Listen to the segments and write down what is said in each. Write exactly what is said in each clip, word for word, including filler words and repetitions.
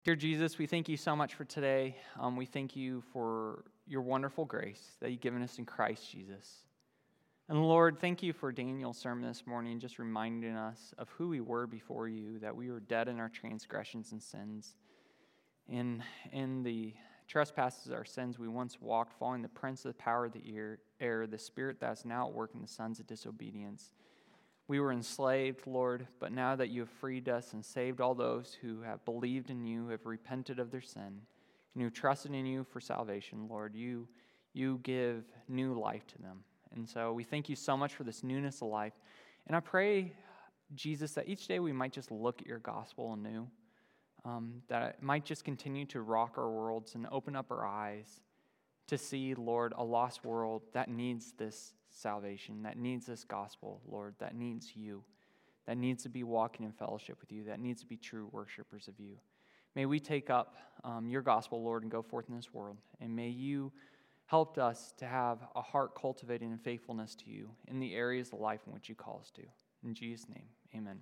Dear Jesus, we thank you so much for today. Um, we thank you for your wonderful grace that you've given us in Christ Jesus. And Lord, thank you for Daniel's sermon this morning, just reminding us of who we were before you, that we were dead in our transgressions and sins. In, in the trespasses of our sins, we once walked, following the prince of the power of the air, the spirit that is now at work in the sons of disobedience. We were enslaved, Lord, but now that you have freed us and saved all those who have believed in you, have repented of their sin, and who trusted in you for salvation, Lord, you, you give new life to them. And so we thank you so much for this newness of life. And I pray, Jesus, that each day we might just look at your gospel anew, um, that it might just continue to rock our worlds and open up our eyes to see, Lord, a lost world that needs this salvation, that needs this gospel, Lord, that needs you, that needs to be walking in fellowship with you, that needs to be true worshipers of you. May we take up um, your gospel, Lord, and go forth in this world. And may you help us to have a heart cultivating in faithfulness to you in the areas of life in which you call us to. In Jesus' name, amen.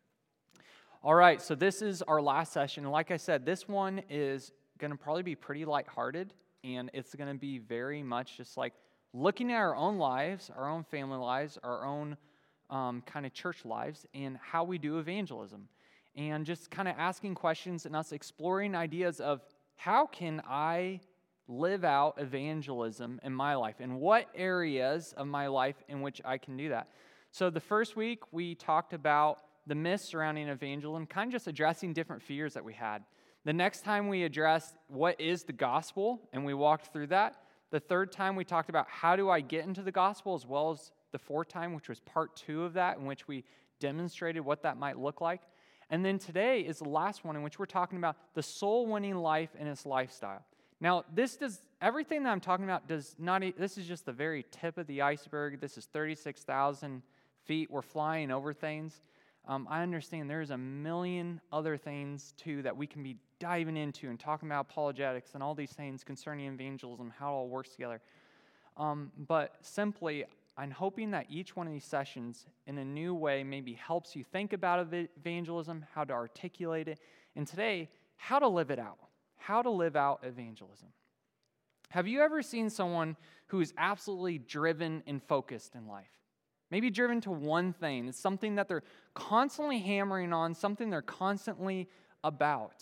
All right, so this is our last session. And like I said, this one is going to probably be pretty lighthearted, and it's going to be very much just like looking at our own lives, our own family lives, our own um, kind of church lives, and how we do evangelism. And just kind of asking questions and us exploring ideas of how can I live out evangelism in my life, and what areas of my life in which I can do that. So the first week, we talked about the myths surrounding evangelism, kind of just addressing different fears that we had. The next time we addressed what is the gospel, and we walked through that. The third time we talked about how do I get into the gospel, as well as the fourth time, which was part two of that, in which we demonstrated what that might look like. And then today is the last one, in which we're talking about the soul-winning life and its lifestyle. Now, this does, everything that I'm talking about does not, this is just the very tip of the iceberg. This is thirty-six thousand feet. We're flying over things. Um, I understand there's a million other things, too, that we can be diving into and talking about apologetics and all these things concerning evangelism, how it all works together. Um, but simply, I'm hoping that each one of these sessions, in a new way, maybe helps you think about evangelism, how to articulate it, and today, how to live it out. How to live out evangelism. Have you ever seen someone who is absolutely driven and focused in life? Maybe driven to one thing. It's something that they're constantly hammering on, something they're constantly about.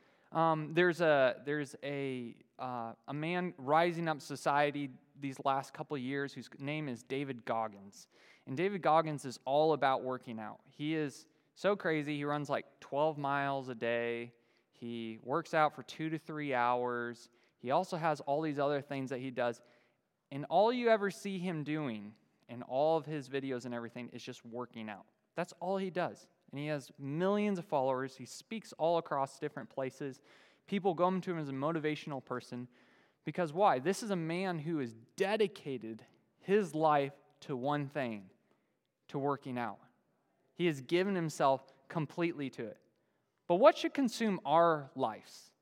Um, there's a there's a uh, a man rising up society these last couple of years whose name is David Goggins. And David Goggins is all about working out. He is so crazy. He runs like twelve miles a day. He works out for two to three hours. He also has all these other things that he does. And all you ever see him doing in all of his videos and everything is just working out. That's all he does. And he has millions of followers. He speaks all across different places. People go to him as a motivational person. Because why? This is a man who has dedicated his life to one thing, to working out. He has given himself completely to it. But what should consume our lives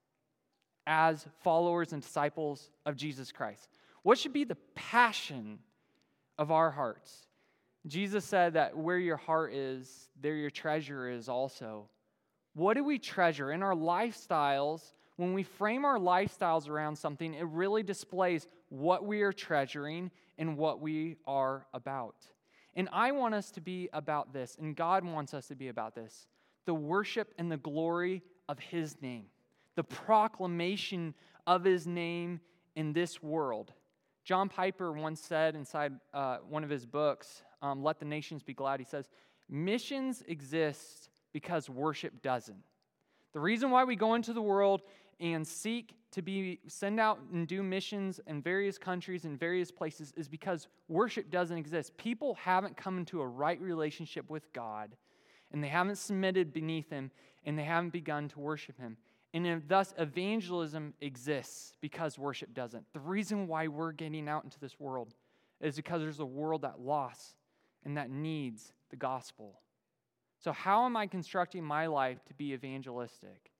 as followers and disciples of Jesus Christ? What should be the passion of our hearts? Jesus said that where your heart is, there your treasure is also. What do we treasure in our lifestyles? When we frame our lifestyles around something, it really displays what we are treasuring and what we are about. And I want us to be about this, and God wants us to be about this. The worship and the glory of His name. The proclamation of His name in this world. John Piper once said inside uh, one of his books, um, Let the Nations Be Glad, he says, missions exist because worship doesn't. The reason why we go into the world and seek to be send out and do missions in various countries and various places is because worship doesn't exist. People haven't come into a right relationship with God, and they haven't submitted beneath Him, and they haven't begun to worship Him. And thus, evangelism exists because worship doesn't. The reason why we're getting out into this world is because there's a world that lost and that needs the gospel. So how am I constructing my life to be evangelistic?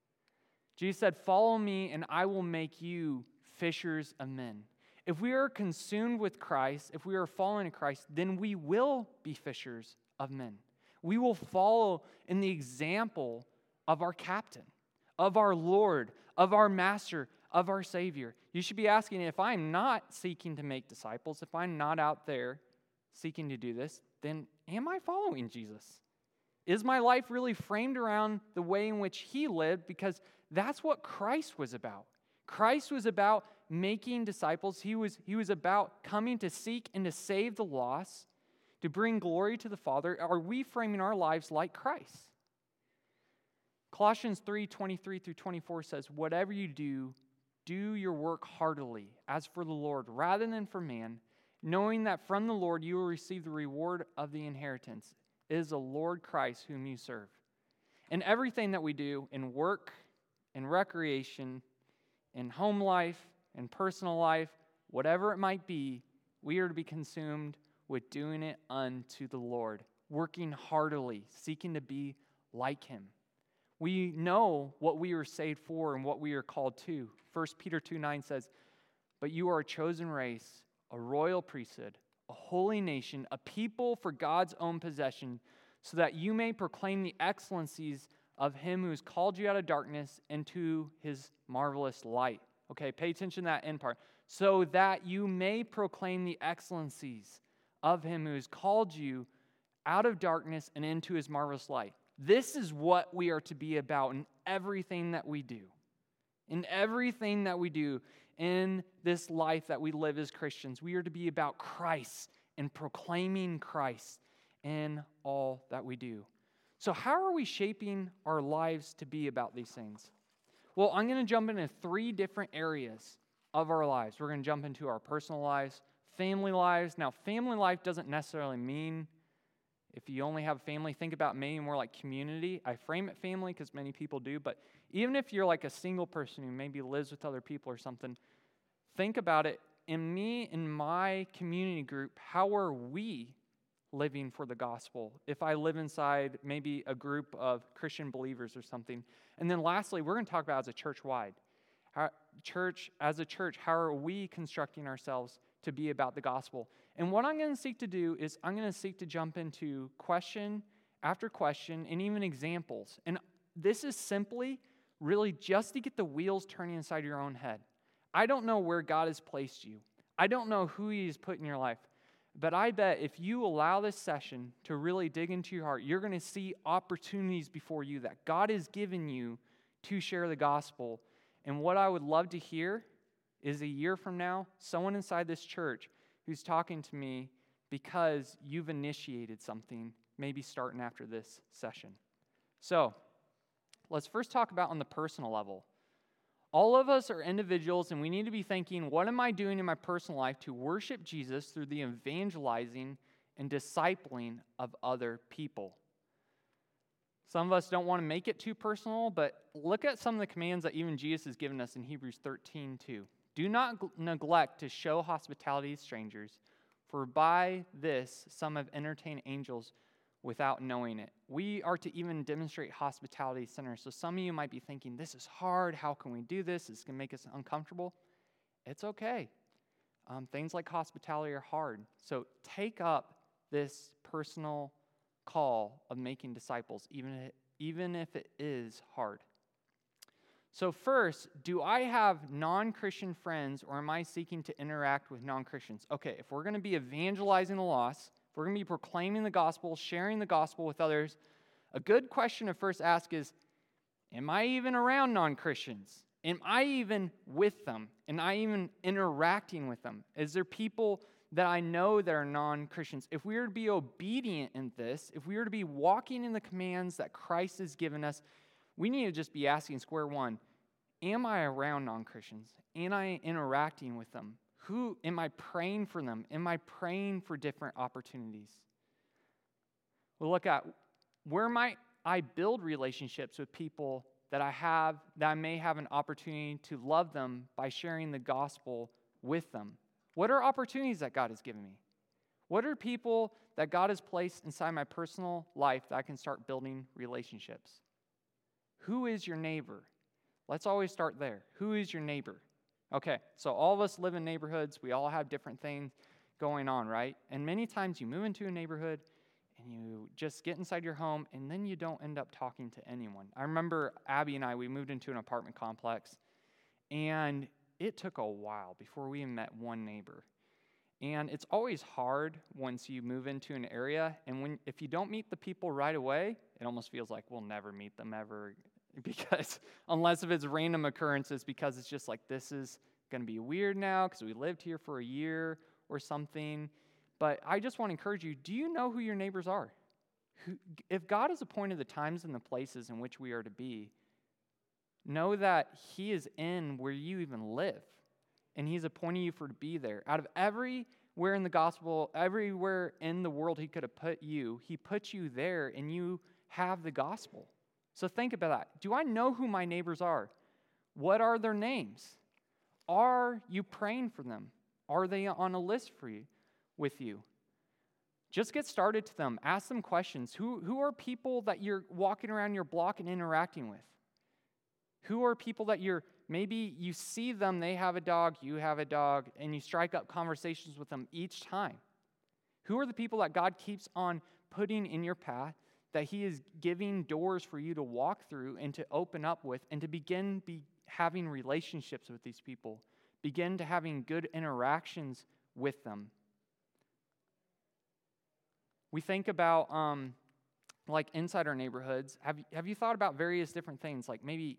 Jesus said, follow me and I will make you fishers of men. If we are consumed with Christ, if we are following Christ, then we will be fishers of men. We will follow in the example of our captain, of our Lord, of our Master, of our Savior. You should be asking, if I'm not seeking to make disciples, if I'm not out there seeking to do this, then am I following Jesus? Is my life really framed around the way in which he lived? Because that's what Christ was about. Christ was about making disciples. He was, he was about coming to seek and to save the lost, to bring glory to the Father. Are we framing our lives like Christ? Colossians three twenty-three through twenty-four says, whatever you do, do your work heartily, as for the Lord, rather than for man, knowing that from the Lord you will receive the reward of the inheritance. It is the Lord Christ whom you serve. In everything that we do, in work, in recreation, in home life, in personal life, whatever it might be, we are to be consumed with doing it unto the Lord, working heartily, seeking to be like him. We know what we were saved for and what we are called to. First Peter two nine says, but you are a chosen race, a royal priesthood, a holy nation, a people for God's own possession, so that you may proclaim the excellencies of him who has called you out of darkness into his marvelous light. Okay, pay attention to that end part. So that you may proclaim the excellencies of him who has called you out of darkness and into his marvelous light. This is what we are to be about in everything that we do. In everything that we do in this life that we live as Christians, we are to be about Christ and proclaiming Christ in all that we do. So how are we shaping our lives to be about these things? Well, I'm going to jump into three different areas of our lives. We're going to jump into our personal lives, family lives. Now, family life doesn't necessarily mean if you only have family, think about maybe more like community. I frame it family because many people do, but even if you're like a single person who maybe lives with other people or something, think about it. In me, in my community group, how are we living for the gospel? If I live inside maybe a group of Christian believers or something. And then lastly, we're going to talk about as a church-wide. How, church, as a church, how are we constructing ourselves to be about the gospel? And what I'm going to seek to do is I'm going to seek to jump into question after question and even examples. And this is simply really just to get the wheels turning inside your own head. I don't know where God has placed you. I don't know who he has put in your life. But I bet if you allow this session to really dig into your heart, you're going to see opportunities before you that God has given you to share the gospel. And what I would love to hear is a year from now, someone inside this church who's talking to me because you've initiated something, maybe starting after this session. So, let's first talk about on the personal level. All of us are individuals, and we need to be thinking, what am I doing in my personal life to worship Jesus through the evangelizing and discipling of other people? Some of us don't want to make it too personal, but look at some of the commands that even Jesus has given us in Hebrews thirteen two. Do not neglect to show hospitality to strangers, for by this some have entertained angels without knowing it. We are to even demonstrate hospitality to sinners. So some of you might be thinking, this is hard. How can we do this? It's going to make us uncomfortable. It's okay. Um, things like hospitality are hard. So take up this personal call of making disciples, even if, even if it is hard. So first, do I have non-Christian friends, or am I seeking to interact with non-Christians? Okay, if we're going to be evangelizing the lost, if we're going to be proclaiming the gospel, sharing the gospel with others, a good question to first ask is, am I even around non-Christians? Am I even with them? Am I even interacting with them? Is there people that I know that are non-Christians? If we are to be obedient in this, if we are to be walking in the commands that Christ has given us, we need to just be asking square one, am I around non-Christians? Am I interacting with them? Who am I praying for them? Am I praying for different opportunities? We'll look at where might I build relationships with people that I have, that I may have an opportunity to love them by sharing the gospel with them. What are opportunities that God has given me? What are people that God has placed inside my personal life that I can start building relationships? Who is your neighbor? Let's always start there. Who is your neighbor? Okay, so all of us live in neighborhoods. We all have different things going on, right? And many times you move into a neighborhood and you just get inside your home, and then you don't end up talking to anyone. I remember Abby and I, we moved into an apartment complex, and it took a while before we met one neighbor. And it's always hard once you move into an area, and when if you don't meet the people right away, it almost feels like we'll never meet them ever, because unless if it's random occurrences, because it's just like, this is going to be weird now because we lived here for a year or something. But I just want to encourage you, do you know who your neighbors are? Who, if God has appointed the times and the places in which we are to be, know that he is in where you even live, and he's appointing you for to be there. Out of everywhere in the gospel, everywhere in the world he could have put you, he put you there, and you have the gospel. So think about that. Do I know who my neighbors are? What are their names? Are you praying for them? Are they on a list for you, with you? Just get started to them. Ask them questions. Who, who are people that you're walking around your block and interacting with? Who are people that you're, maybe you see them, they have a dog, you have a dog, and you strike up conversations with them each time? Who are the people that God keeps on putting in your path, that he is giving doors for you to walk through and to open up with, and to begin be having relationships with these people, begin to having good interactions with them? We think about, um, like, inside our neighborhoods. Have, have you thought about various different things, like maybe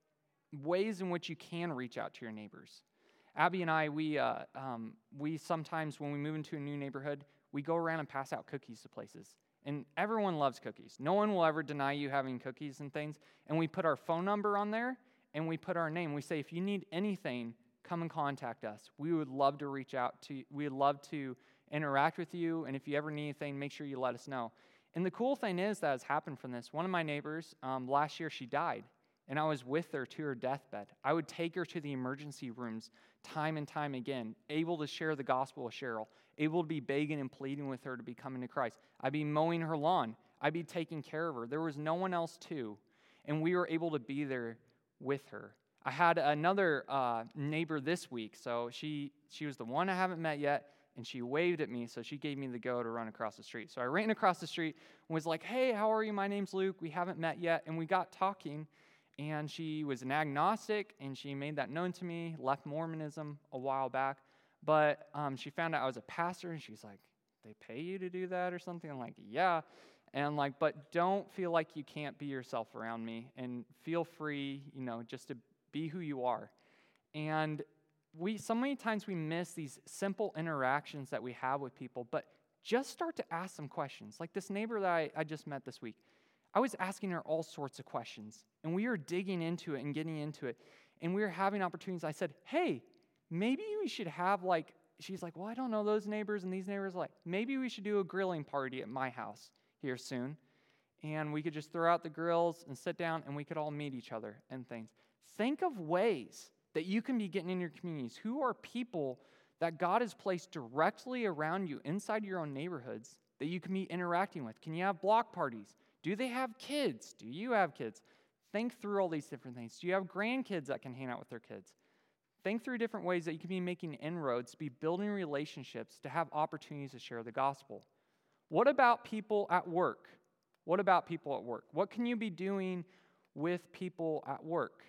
ways in which you can reach out to your neighbors? Abby and I, we uh, um, we sometimes, when we move into a new neighborhood, we go around and pass out cookies to places. And everyone loves cookies. No one will ever deny you having cookies and things. And we put our phone number on there, and we put our name. We say, if you need anything, come and contact us. We would love to reach out to you. We would love to interact with you, and if you ever need anything, make sure you let us know. And the cool thing is that has happened from this. One of my neighbors, um, last year she died, and I was with her to her deathbed. I would take her to the emergency rooms time and time again, able to share the gospel with Cheryl, able to be begging and pleading with her to be coming to Christ. I'd be mowing her lawn. I'd be taking care of her. There was no one else to, and we were able to be there with her. I had another uh, neighbor this week, so she she was the one I haven't met yet, and she waved at me, so she gave me the go to run across the street. So I ran across the street and was like, hey, how are you? My name's Luke. We haven't met yet. And we got talking, and she was an agnostic, and she made that known to me, left Mormonism a while back. But um, she found out I was a pastor, and she's like, they pay you to do that or something? I'm like, yeah. And I'm like, but don't feel like you can't be yourself around me, and feel free, you know, just to be who you are. And we so many times we miss these simple interactions that we have with people, but just start to ask some questions. Like this neighbor that I, I just met this week, I was asking her all sorts of questions, and we were digging into it and getting into it, and we were having opportunities. I said, hey, maybe we should have like, she's like, well, I don't know those neighbors and these neighbors. Like, maybe we should do a grilling party at my house here soon, and we could just throw out the grills and sit down, and we could all meet each other and things. Think of ways that you can be getting in your communities. Who are people that God has placed directly around you inside your own neighborhoods that you can be interacting with? Can you have block parties? Do they have kids? Do you have kids? Think through all these different things. Do you have grandkids that can hang out with their kids? Think through different ways that you can be making inroads, to be building relationships, to have opportunities to share the gospel. What about people at work? What about people at work? What can you be doing with people at work?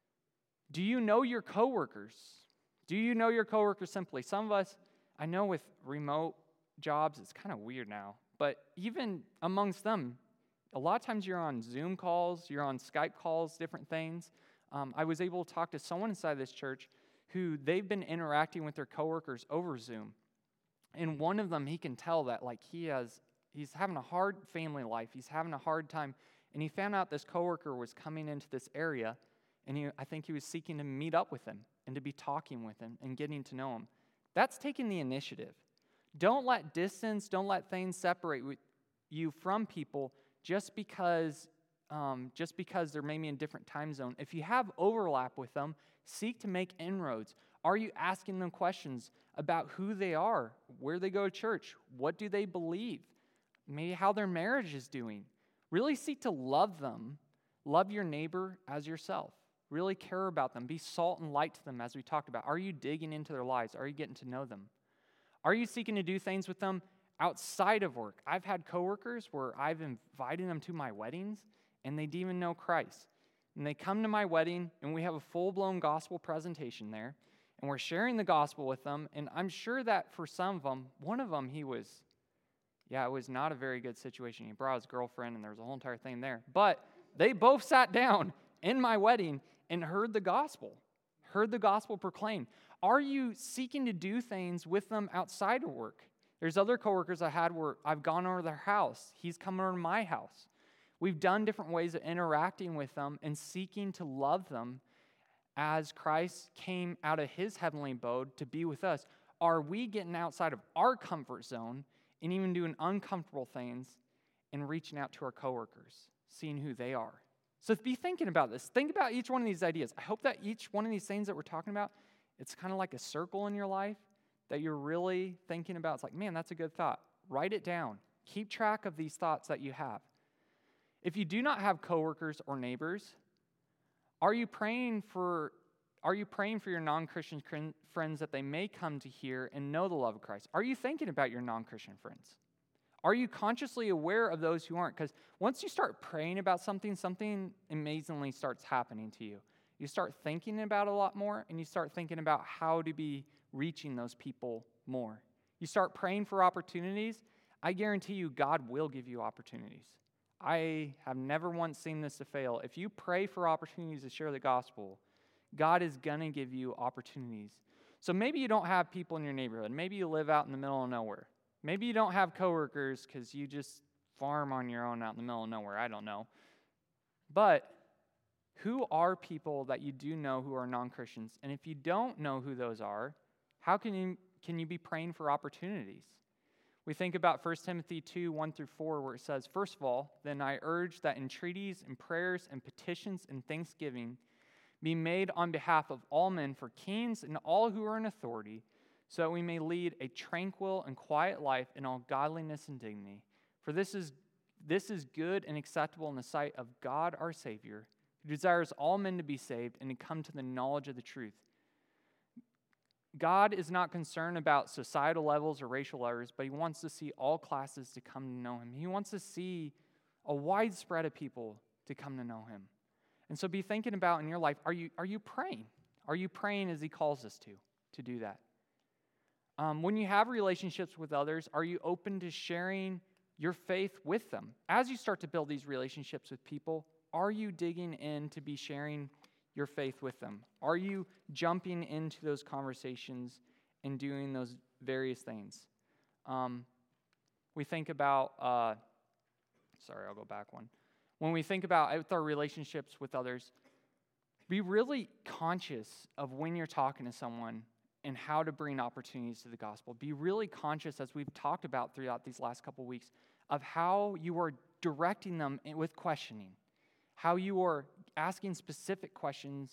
Do you know your coworkers? Do you know your coworkers simply? Some of us, I know with remote jobs, it's kind of weird now, but even amongst them, a lot of times you're on Zoom calls, you're on Skype calls, different things. Um, I was able to talk to someone inside this church who they've been interacting with their coworkers over Zoom. And one of them, he can tell that like he has, he's having a hard family life. He's having a hard time. And he found out this coworker was coming into this area, and he, I think he was seeking to meet up with him and to be talking with him and getting to know him. That's taking the initiative. Don't let distance, don't let things separate you from people just because, um, just because they're maybe in a different time zone. If you have overlap with them, seek to make inroads. Are you asking them questions about who they are, where they go to church, what do they believe, maybe how their marriage is doing? Really seek to love them. Love your neighbor as yourself. Really care about them. Be salt and light to them, as we talked about. Are you digging into their lives? Are you getting to know them? Are you seeking to do things with them outside of work. I've had coworkers where I've invited them to my weddings, and they didn't even know Christ. And they come to my wedding, and we have a full-blown gospel presentation there, and we're sharing the gospel with them, and I'm sure that for some of them, one of them, he was, yeah, it was not a very good situation. He brought his girlfriend, and there was a whole entire thing there. But they both sat down in my wedding and heard the gospel, heard the gospel proclaimed. Are you seeking to do things with them outside of work? There's other coworkers I had where I've gone over to their house. He's come over to my house. We've done different ways of interacting with them and seeking to love them as Christ came out of his heavenly abode to be with us. Are we getting outside of our comfort zone and even doing uncomfortable things and reaching out to our coworkers, seeing who they are? So be thinking about this. Think about each one of these ideas. I hope that each one of these things that we're talking about, it's kind of like a circle in your life that you're really thinking about. It's like, man, that's a good thought. Write it down. Keep track of these thoughts that you have. If you do not have coworkers or neighbors, are you praying for are you praying for your non-Christian friends that they may come to hear and know the love of Christ? Are you thinking about your non-Christian friends? Are you consciously aware of those who aren't? Because once you start praying about something, something amazingly starts happening to you. You start thinking about it a lot more, and you start thinking about how to be reaching those people more. You start praying for opportunities. I guarantee you God will give you opportunities. I have never once seen this to fail. If you pray for opportunities to share the gospel, God is going to give you opportunities. So maybe you don't have people in your neighborhood. Maybe you live out in the middle of nowhere. Maybe you don't have coworkers because you just farm on your own out in the middle of nowhere. I don't know. But who are people that you do know who are non-Christians? And if you don't know who those are, how can you, can you be praying for opportunities? We think about First Timothy two, one through four, where it says, "First of all, then I urge that entreaties and prayers and petitions and thanksgiving be made on behalf of all men for kings and all who are in authority, so that we may lead a tranquil and quiet life in all godliness and dignity. For this is, this is good and acceptable in the sight of God our Savior, who desires all men to be saved and to come to the knowledge of the truth." God is not concerned about societal levels or racial levels, but he wants to see all classes to come to know him. He wants to see a wide spread of people to come to know him. And so be thinking about in your life, are you, are you praying? Are you praying as he calls us to, to do that? Um, when you have relationships with others, are you open to sharing your faith with them? As you start to build these relationships with people, are you digging in to be sharing your faith with them? Are you jumping into those conversations and doing those various things? Um, we think about, uh, sorry, I'll go back one. When we think about with our relationships with others, be really conscious of when you're talking to someone and how to bring opportunities to the gospel. Be really conscious, as we've talked about throughout these last couple weeks, of how you are directing them with questioning, how you are asking specific questions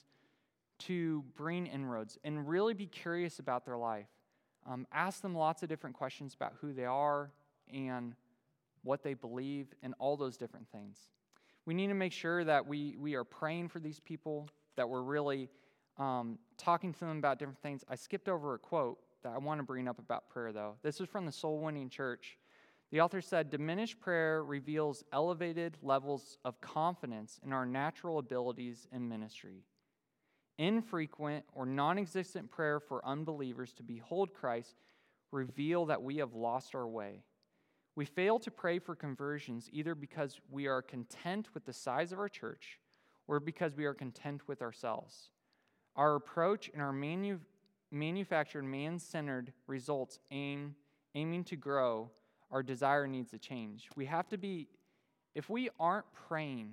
to bring inroads, and really be curious about their life. Um, ask them lots of different questions about who they are and what they believe and all those different things. We need to make sure that we, we are praying for these people, that we're really um, talking to them about different things. I skipped over a quote that I want to bring up about prayer, though. This is from the Soul Winning Church. The author said, "Diminished prayer reveals elevated levels of confidence in our natural abilities in ministry. Infrequent or non-existent prayer for unbelievers to behold Christ reveal that we have lost our way. We fail to pray for conversions either because we are content with the size of our church or because we are content with ourselves. Our approach and our manu- manufactured man-centered results aim aiming to grow. Our desire needs to change. We have to be, if we aren't praying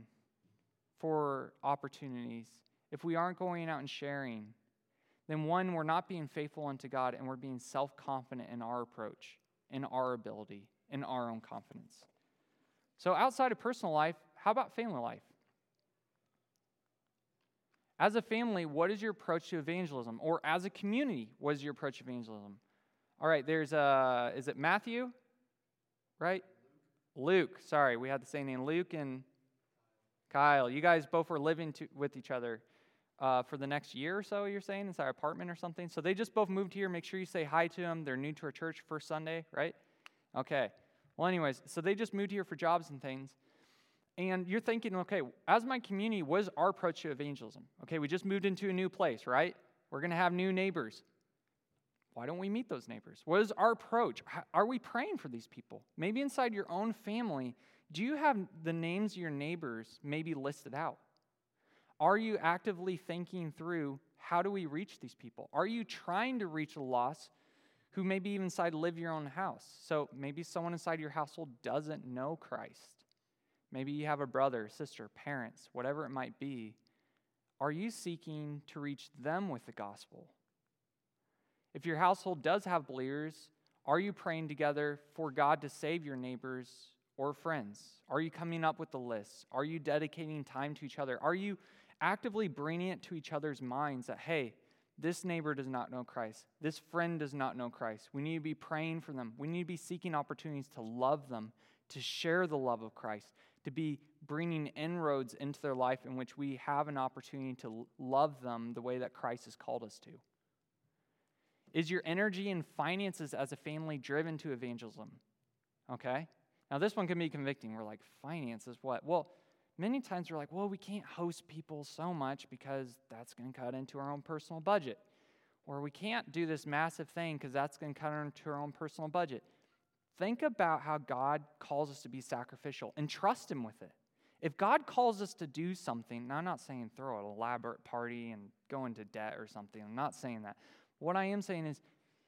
for opportunities, if we aren't going out and sharing, then one, we're not being faithful unto God, and we're being self-confident in our approach, in our ability, in our own confidence. So outside of personal life, how about family life? As a family, what is your approach to evangelism? Or as a community, what is your approach to evangelism? All right, there's, uh, is it Matthew? Right? Luke. Sorry, we had the same name. Luke and Kyle. You guys both were living to, with each other uh, for the next year or so, you're saying, inside our apartment or something. So they just both moved here. Make sure you say hi to them. They're new to our church first Sunday, right? Okay. Well, anyways, so they just moved here for jobs and things. And you're thinking, okay, as my community, what is our approach to evangelism? Okay, we just moved into a new place, right? We're going to have new neighbors. Why don't we meet those neighbors? What is our approach? Are we praying for these people? Maybe inside your own family, do you have the names of your neighbors maybe listed out? Are you actively thinking through, how do we reach these people? Are you trying to reach the lost who maybe even inside live your own house? So maybe someone inside your household doesn't know Christ. Maybe you have a brother, sister, parents, whatever it might be. Are you seeking to reach them with the gospel? If your household does have believers, are you praying together for God to save your neighbors or friends? Are you coming up with the list? Are you dedicating time to each other? Are you actively bringing it to each other's minds that, hey, this neighbor does not know Christ. This friend does not know Christ. We need to be praying for them. We need to be seeking opportunities to love them, to share the love of Christ, to be bringing inroads into their life in which we have an opportunity to love them the way that Christ has called us to. Is your energy and finances as a family driven to evangelism? Okay? Now, this one can be convicting. We're like, finances, what? Well, many times we're like, well, we can't host people so much because that's going to cut into our own personal budget. Or we can't do this massive thing because that's going to cut into our own personal budget. Think about how God calls us to be sacrificial and trust Him with it. If God calls us to do something, now I'm not saying throw an elaborate party and go into debt or something. I'm not saying that. What I am saying is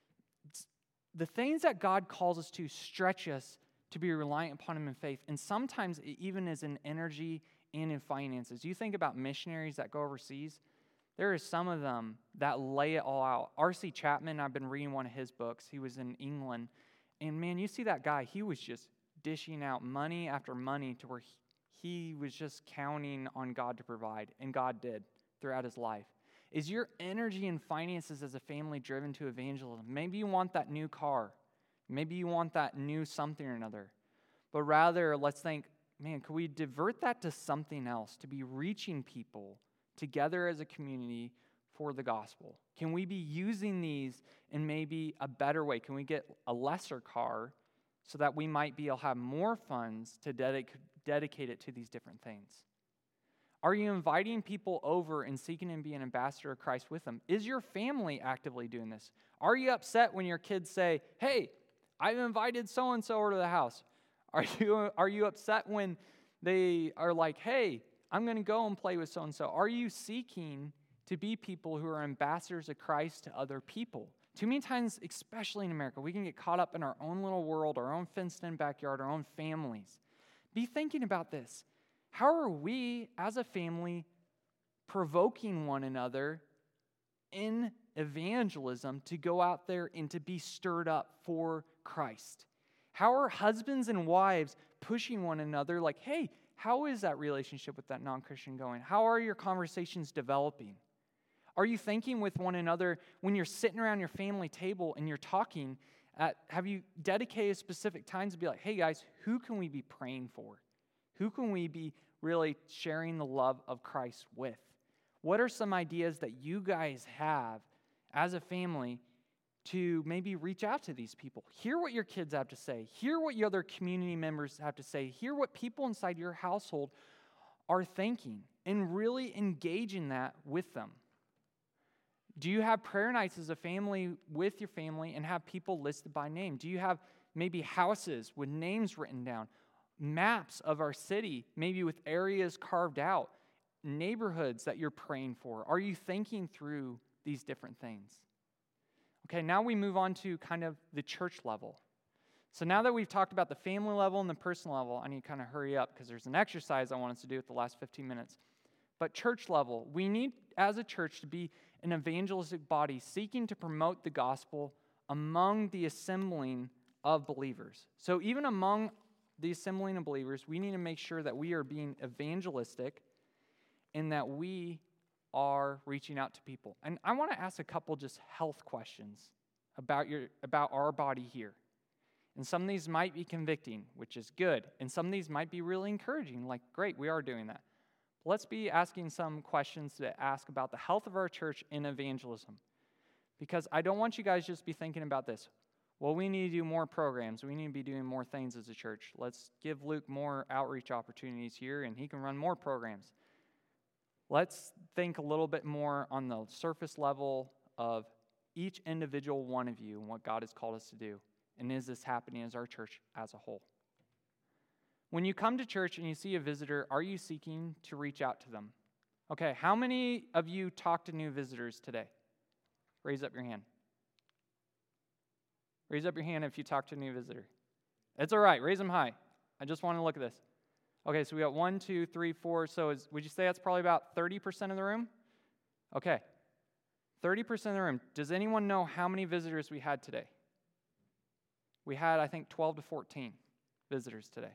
the things that God calls us to stretch us to be reliant upon Him in faith. And sometimes it even is in energy and in finances. You think about missionaries that go overseas. There are some of them that lay it all out. R C Chapman, I've been reading one of his books. He was in England. And man, you see that guy, he was just dishing out money after money to where he, he was just counting on God to provide. And God did throughout his life. Is your energy and finances as a family driven to evangelism? Maybe you want that new car. Maybe you want that new something or another. But rather, let's think, man, could we divert that to something else, to be reaching people together as a community for the gospel? Can we be using these in maybe a better way? Can we get a lesser car so that we might be able to have more funds to dedic- dedicate it to these different things? Are you inviting people over and seeking to be an ambassador of Christ with them? Is your family actively doing this? Are you upset when your kids say, hey, I've invited so-and-so over to the house? Are you, are you upset when they are like, hey, I'm going to go and play with so-and-so? Are you seeking to be people who are ambassadors of Christ to other people? Too many times, especially in America, we can get caught up in our own little world, our own fenced-in backyard, our own families. Be thinking about this. How are we, as a family, provoking one another in evangelism to go out there and to be stirred up for Christ? How are husbands and wives pushing one another like, hey, how is that relationship with that non-Christian going? How are your conversations developing? Are you thinking with one another when you're sitting around your family table and you're talking, at, have you dedicated specific times to be like, hey guys, who can we be praying for? Who can we be really sharing the love of Christ with? What are some ideas that you guys have as a family to maybe reach out to these people? Hear what your kids have to say. Hear what your other community members have to say. Hear what people inside your household are thinking and really engage in that with them. Do you have prayer nights as a family with your family and have people listed by name? Do you have maybe houses with names written down? Maps of our city, maybe with areas carved out, neighborhoods that you're praying for? Are you thinking through these different things? Okay, now we move on to kind of the church level. So now that we've talked about the family level and the personal level, I need to kind of hurry up because there's an exercise I want us to do with the last fifteen minutes. But church level, we need as a church to be an evangelistic body seeking to promote the gospel among the assembling of believers. So even among the assembling of believers, we need to make sure that we are being evangelistic and that we are reaching out to people. And I want to ask a couple just health questions about your about our body here. And some of these might be convicting, which is good. And some of these might be really encouraging, like, great, we are doing that. Let's be asking some questions to ask about the health of our church in evangelism. Because I don't want you guys just be thinking about this. Well, we need to do more programs. We need to be doing more things as a church. Let's give Luke more outreach opportunities here, and he can run more programs. Let's think a little bit more on the surface level of each individual one of you and what God has called us to do. And is this happening as our church as a whole? When you come to church and you see a visitor, are you seeking to reach out to them? Okay, how many of you talk to new visitors today? Raise up your hand. Raise up your hand if you talk to a new visitor. It's all right. Raise them high. I just want to look at this. Okay, so we got one, two, three, four. So is, would you say that's probably about thirty percent of the room? Okay. thirty percent of the room. Does anyone know how many visitors we had today? We had, I think, twelve to fourteen visitors today.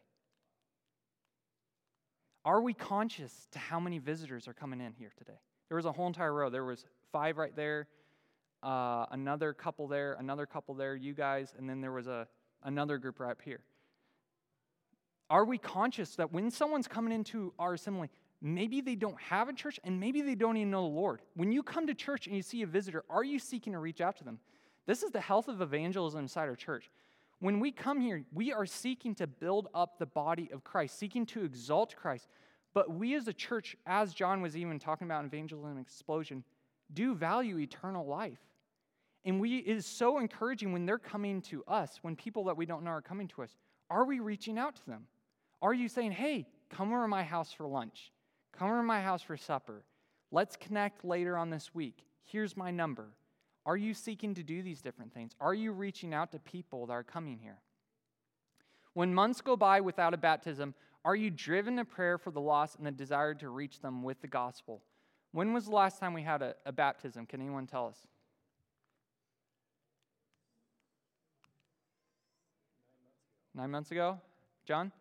Are we conscious to how many visitors are coming in here today? There was a whole entire row. There was five right there. Uh, another couple there, another couple there, you guys, and then there was a another group right up here. Are we conscious that when someone's coming into our assembly, maybe they don't have a church and maybe they don't even know the Lord? When you come to church and you see a visitor, are you seeking to reach out to them? This is the health of evangelism inside our church. When we come here, we are seeking to build up the body of Christ, seeking to exalt Christ. But we as a church, as John was even talking about in Evangelism Explosion, do value eternal life. And we it is so encouraging when they're coming to us, when people that we don't know are coming to us. Are we reaching out to them? Are you saying, hey, come over to my house for lunch. Come over to my house for supper. Let's connect later on this week. Here's my number. Are you seeking to do these different things? Are you reaching out to people that are coming here? When months go by without a baptism, are you driven to prayer for the lost and the desire to reach them with the gospel? When was the last time we had a, a baptism? Can anyone tell us? Nine months ago? John?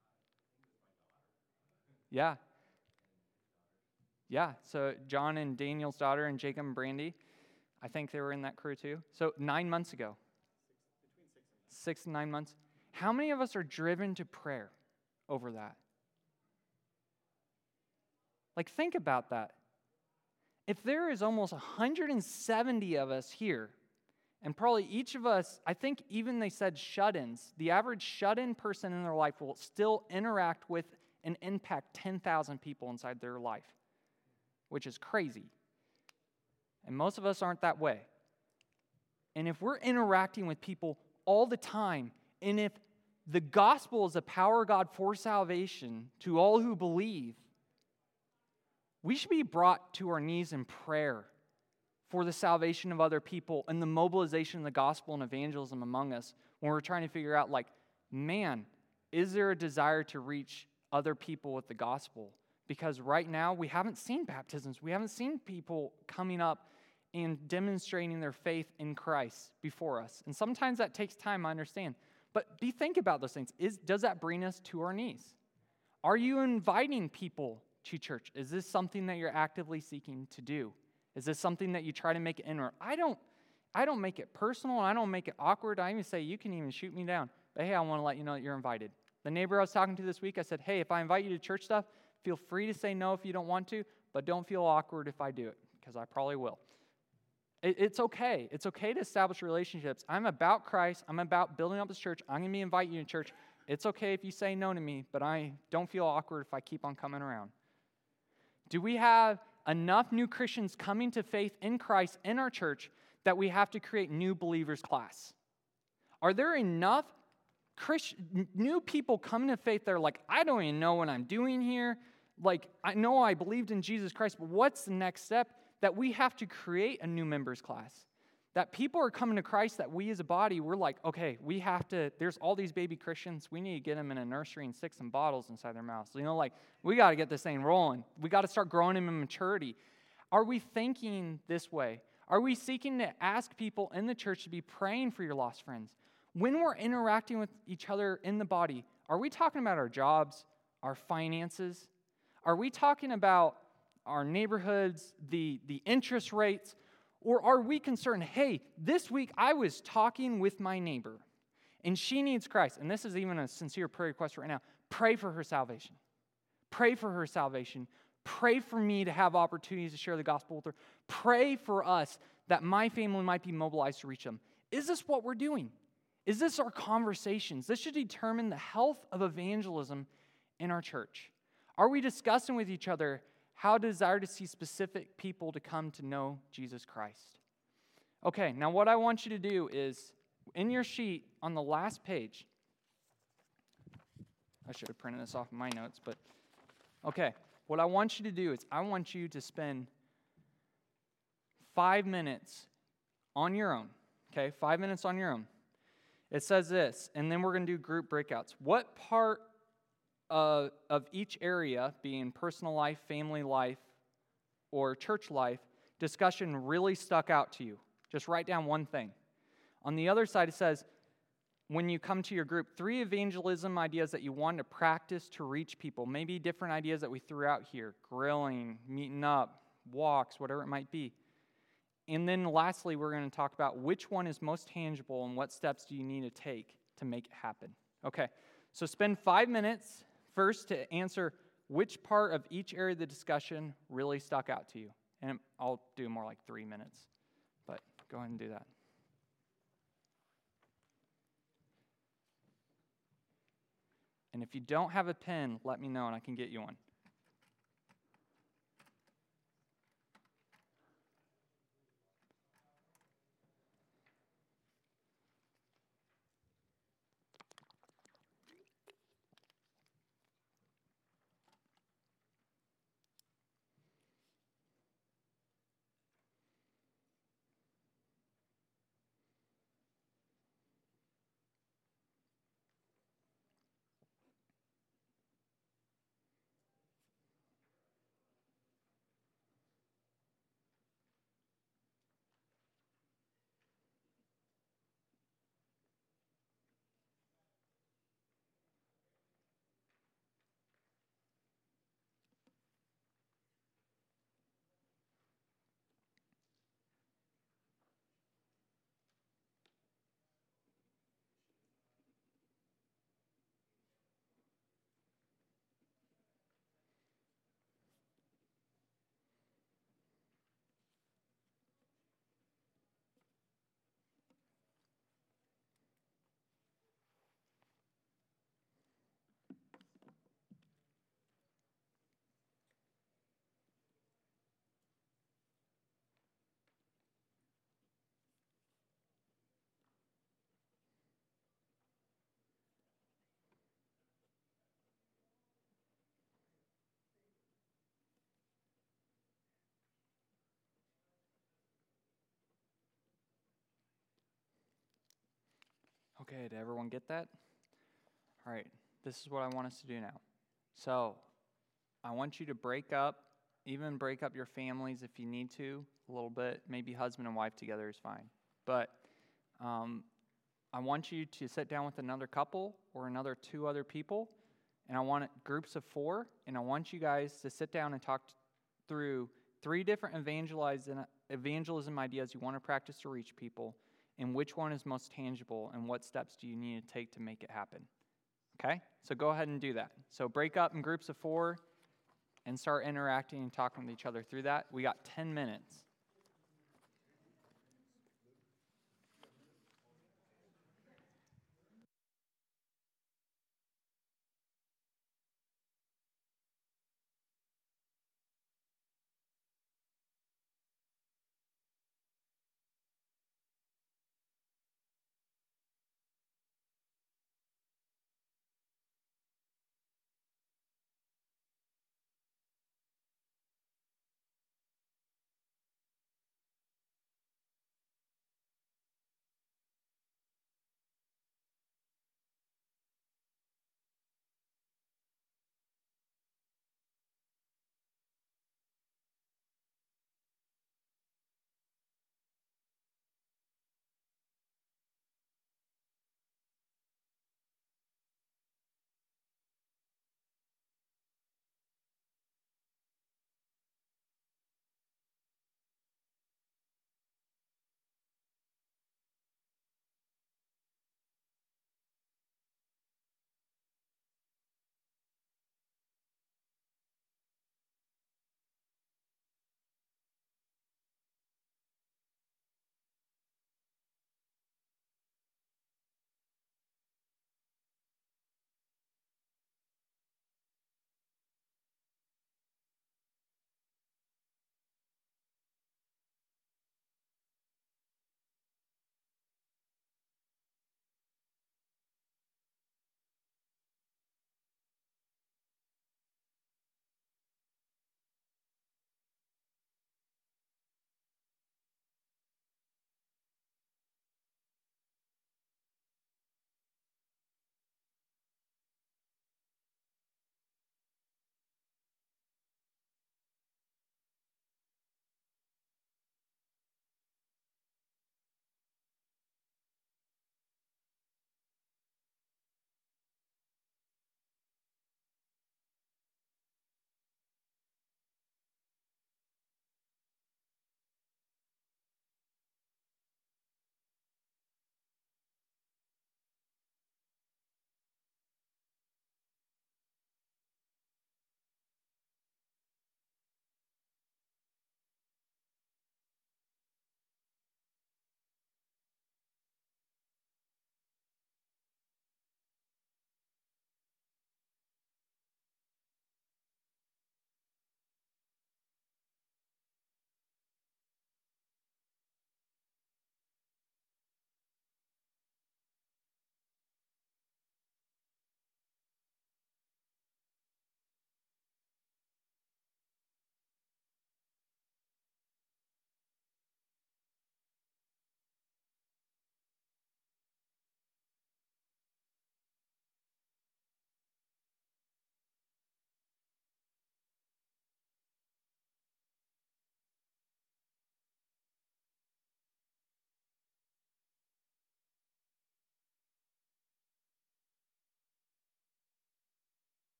Yeah. Yeah, so John and Daniel's daughter and Jacob and Brandy, I think they were in that crew too. So nine months ago. Between six and nine. Six and nine months. How many of us are driven to prayer over that? Like, think about that. If there is almost one hundred seventy of us here, and probably each of us, I think even they said shut-ins, the average shut-in person in their life will still interact with and impact ten thousand people inside their life, which is crazy. And most of us aren't that way. And if we're interacting with people all the time, and if the gospel is the power of God for salvation to all who believe, we should be brought to our knees in prayer for the salvation of other people and the mobilization of the gospel and evangelism among us when we're trying to figure out, like, man, is there a desire to reach other people with the gospel? Because right now, we haven't seen baptisms. We haven't seen people coming up and demonstrating their faith in Christ before us. And sometimes that takes time, I understand. But be think about those things. Is, does that bring us to our knees? Are you inviting people to church? Is this something that you're actively seeking to do? Is this something that you try to make it inward? I don't, I don't make it personal, and I don't make it awkward. I even say, you can even shoot me down. But hey, I want to let you know that you're invited. The neighbor I was talking to this week, I said, hey, if I invite you to church stuff, feel free to say no if you don't want to, but don't feel awkward if I do it, because I probably will. It, it's okay. It's okay to establish relationships. I'm about Christ. I'm about building up this church. I'm going to invite you to church. It's okay if you say no to me, but I don't feel awkward if I keep on coming around. Do we have enough new Christians coming to faith in Christ in our church that we have to create new believers class? Are there enough Christ, new people coming to faith that are like, I don't even know what I'm doing here. Like, I know I believed in Jesus Christ, but what's the next step? That we have to create a new members class. That people are coming to Christ that we as a body, we're like, okay, we have to, there's all these baby Christians. We need to get them in a nursery and stick some bottles inside their mouths. So, you know, like, we got to get this thing rolling. We got to start growing them in maturity. Are we thinking this way? Are we seeking to ask people in the church to be praying for your lost friends? When we're interacting with each other in the body, are we talking about our jobs, our finances? Are we talking about our neighborhoods, the, the interest rates? Or are we concerned, hey, this week I was talking with my neighbor, and she needs Christ. And this is even a sincere prayer request right now. Pray for her salvation. Pray for her salvation. Pray for me to have opportunities to share the gospel with her. Pray for us that my family might be mobilized to reach them. Is this what we're doing? Is this our conversations? This should determine the health of evangelism in our church. Are we discussing with each other how to desire to see specific people to come to know Jesus Christ? Okay, now what I want you to do is, in your sheet on the last page, I should have printed this off in my notes, but okay, what I want you to do is I want you to spend five minutes on your own, okay, five minutes on your own. It says this, and then we're going to do group breakouts. What part of, of each area, being personal life, family life, or church life, discussion really stuck out to you? Just write down one thing. On the other side, it says, when you come to your group, three evangelism ideas that you want to practice to reach people. Maybe different ideas that we threw out here, grilling, meeting up, walks, whatever it might be. And then lastly, we're going to talk about which one is most tangible and what steps do you need to take to make it happen. Okay, so spend five minutes first to answer which part of each area of the discussion really stuck out to you. And I'll do more like three minutes, but go ahead and do that. And if you don't have a pen, let me know and I can get you one. Okay, did everyone get that? All right, this is what I want us to do now. So, I want you to break up, even break up your families if you need to, a little bit. Maybe husband and wife together is fine. But um, I want you to sit down with another couple or another two other people, and I want it, groups of four, and I want you guys to sit down and talk t- through three different evangelism, evangelism ideas you want to practice to reach people, and which one is most tangible, and what steps do you need to take to make it happen. Okay? So go ahead and do that. So break up in groups of four and start interacting and talking with each other through that. We got ten minutes.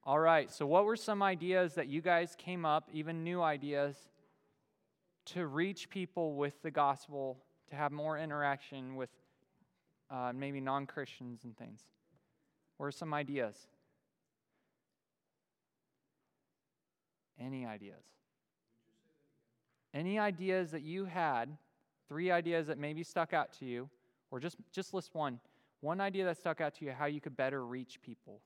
All right, so what were some ideas that you guys came up, even new ideas, to reach people with the gospel, to have more interaction with uh, maybe non-Christians and things? What are some ideas? Any ideas? Any ideas that you had, three ideas that maybe stuck out to you, or just, just list one. One idea that stuck out to you, how you could better reach people.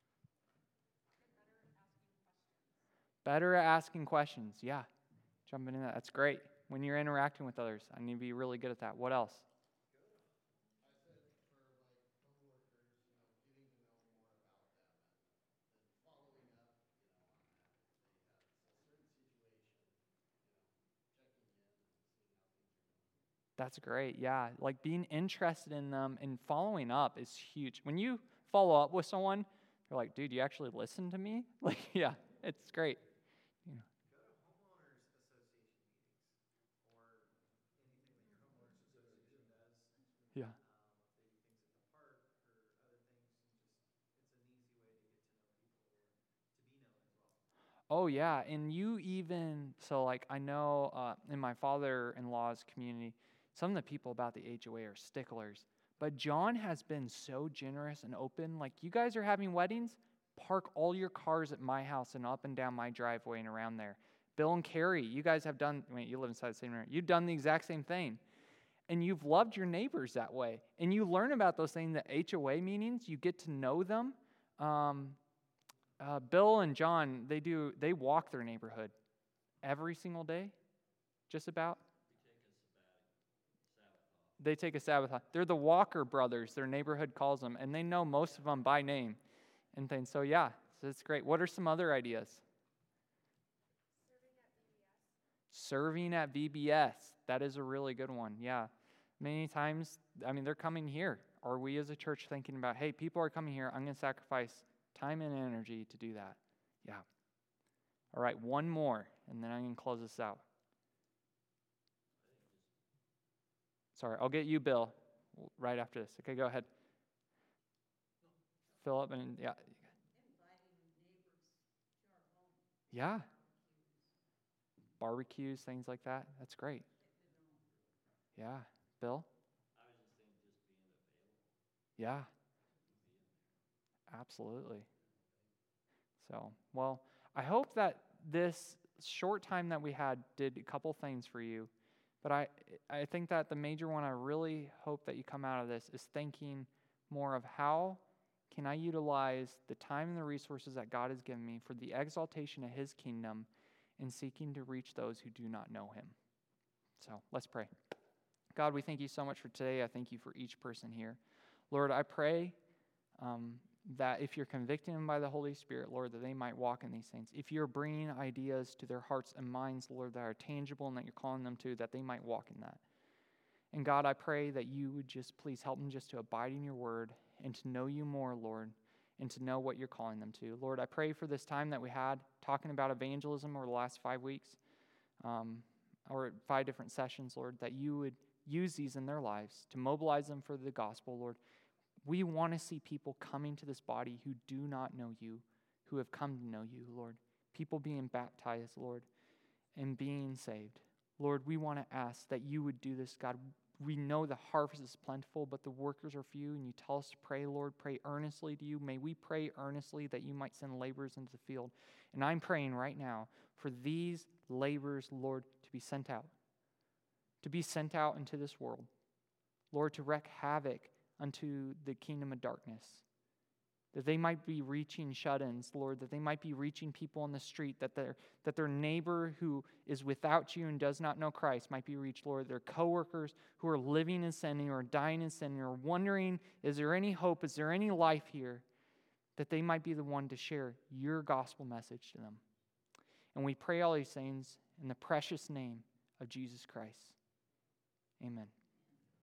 Better at asking questions, yeah. Jumping in that, that's great. When you're interacting with others, I need to be really good at that. What else? That's great, yeah. Like being interested in them and following up is huge. When you follow up with someone, they're like, dude, you actually listened to me? Like, yeah, it's great. You know. Go to homeowners association meetings or anything that your homeowners association does. Yeah. Um, if they do things at the park or other things, and just it's an easy way to get to know people or to be known as well. Oh, yeah, and you even, so like I know uh, in my father-in-law's community, some of the people about the H O A are sticklers, but John has been so generous and open. Like, you guys are having weddings, park all your cars at my house and up and down my driveway and around there. Bill and Carrie, you guys have done, wait, you live inside the same room. You've done the exact same thing. And you've loved your neighbors that way. And you learn about those things, the H O A meetings, you get to know them. Um, uh, Bill and John, they do, they walk their neighborhood every single day, just about. They take a Sabbath off. They're the Walker brothers, their neighborhood calls them, and they know most of them by name and things. So yeah, so it's great. What are some other ideas? Serving at V B S. That is a really good one. Yeah. Many times, I mean, they're coming here. Are we as a church thinking about, hey, people are coming here, I'm going to sacrifice time and energy to do that? Yeah. All right, one more, and then I'm going to close this out. Sorry, I'll get you, Bill, right after this. Okay, go ahead. Philip, and yeah. Inviting neighbors to our home. Yeah. Barbecues, things like that. That's great. Yeah. Bill? I was just saying just being available. Yeah. Absolutely. So, well, I hope that this short time that we had did a couple things for you. But I, I think that the major one I really hope that you come out of this is thinking more of how can I utilize the time and the resources that God has given me for the exaltation of His kingdom and seeking to reach those who do not know Him. So let's pray. God, we thank you so much for today. I thank you for each person here. Lord, I pray um, that if you're convicting them by the Holy Spirit, Lord, that they might walk in these things. If you're bringing ideas to their hearts and minds, Lord, that are tangible and that you're calling them to, that they might walk in that. And God, I pray that you would just please help them just to abide in your word and to know you more, Lord, and to know what you're calling them to. Lord, I pray for this time that we had talking about evangelism over the last five weeks, um, or five different sessions, Lord, that you would use these in their lives to mobilize them for the gospel, Lord. We want to see people coming to this body who do not know you, who have come to know you, Lord. People being baptized, Lord, and being saved. Lord, we want to ask that you would do this, God. We know the harvest is plentiful, but the workers are few, and you tell us to pray, Lord. Pray earnestly to you. May we pray earnestly that you might send laborers into the field. And I'm praying right now for these laborers, Lord, to be sent out, to be sent out into this world. Lord, to wreak havoc unto the kingdom of darkness, that they might be reaching shut-ins, Lord, that they might be reaching people on the street, that their, that their neighbor who is without you and does not know Christ might be reached, Lord, their coworkers who are living in sin or dying in sin or wondering, is there any hope, is there any life here, that they might be the one to share your gospel message to them. And we pray all these things in the precious name of Jesus Christ. Amen.